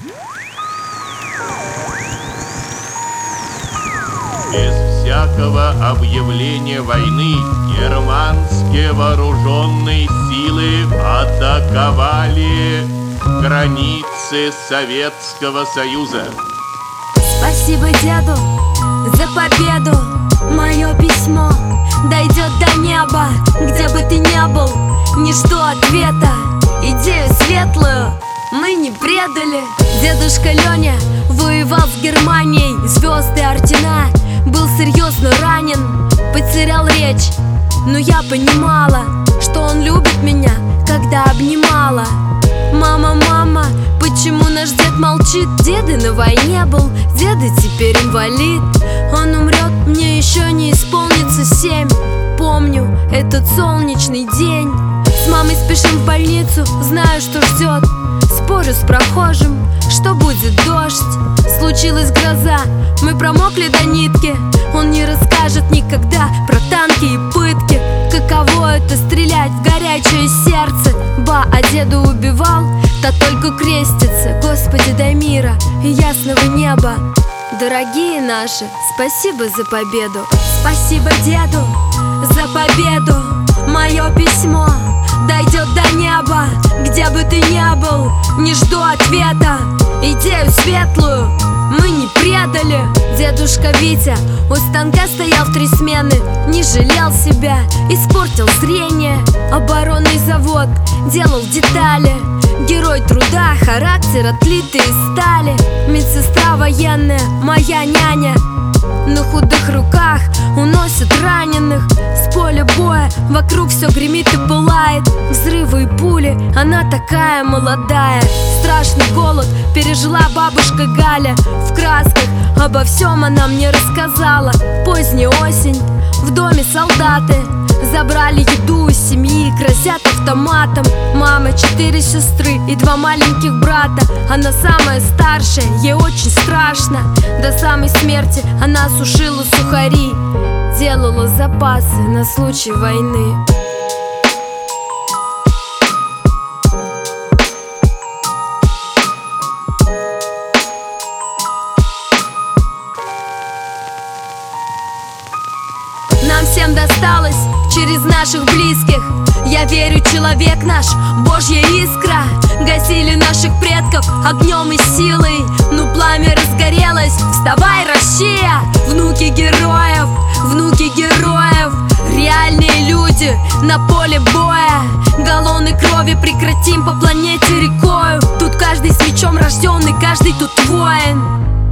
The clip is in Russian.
Без всякого объявления войны германские вооруженные силы атаковали границы Советского Союза. Спасибо деду за победу. Мое письмо дойдет до неба. Где бы ты ни был, не жду ответа. Идею светлую мы не предали. Дедушка Леня воевал с Германией, звезды, ордена. Был серьезно ранен, потерял речь. Но я понимала, что он любит меня, когда обнимала. Мама, мама, почему наш дед молчит? Деда на войне был, деда теперь инвалид. Он умрет, мне еще не исполнится 7. Помню этот солнечный день. С мамой спешим в больницу, знаю, что ждет. Спорю с прохожим, что будет дождь. Случилась гроза, мы промокли до нитки. Он не расскажет никогда про танки и пытки. Каково это стрелять в горячее сердце. Ба, а деду убивал, та только крестится. Господи, дай мира и ясного неба. Дорогие наши, спасибо за победу. Спасибо деду за победу. Мое письмо дойдет до неба. Где бы ты ни был, не жду ответа. Идею светлую мы не предали. Дедушка Витя у станка стоял в 3 смены. Не жалел себя, испортил зрение. Оборонный завод делал детали. Герой труда, характер отлитый из стали. Медсестра военная, моя няня, на худых руках уносит раненых. С поля боя вокруг все гремит и пылает. Взрывы и пули, она такая молодая. Страшный голод пережила бабушка Галя. В красках обо всем она мне рассказала. Поздняя осень, в доме солдаты забрали еду из семьи, грозят автоматом. Мама, 4 сестры и 2 маленьких брата. Она самая старшая, ей очень страшно. До самой смерти она сушила сухари, делала запасы на случай войны. Нам всем досталось через наших близких. Я верю, человек наш, Божья искра. Гасили наших предков огнем и силой. Но пламя разгорелось, вставай, Россия! Внуки героев, внуки героев. Реальные люди на поле боя. Галлоны крови прекратим по планете рекою. Тут каждый с мечом рожденный, каждый тут воин.